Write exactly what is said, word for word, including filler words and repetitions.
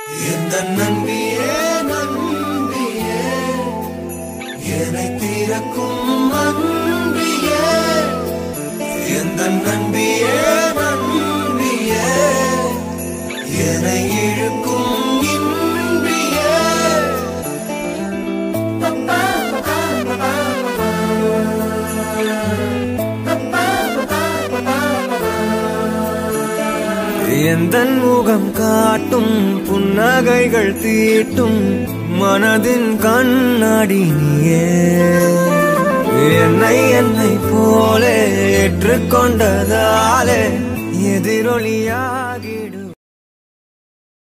நம்பியே நம்பியே என்னை தீரக்கும் நம்பியே எந்த நம்பியே நம்பியே என்னை இழுக்கும் இன்பியே எந்தன் முகம் காட்டும் புன்னகைகள் தீட்டும் மனதின் கண்ணாடி நீயே என்னை என்னை போலே ஏற்றுக்கொண்டதாலே எதிரொலியா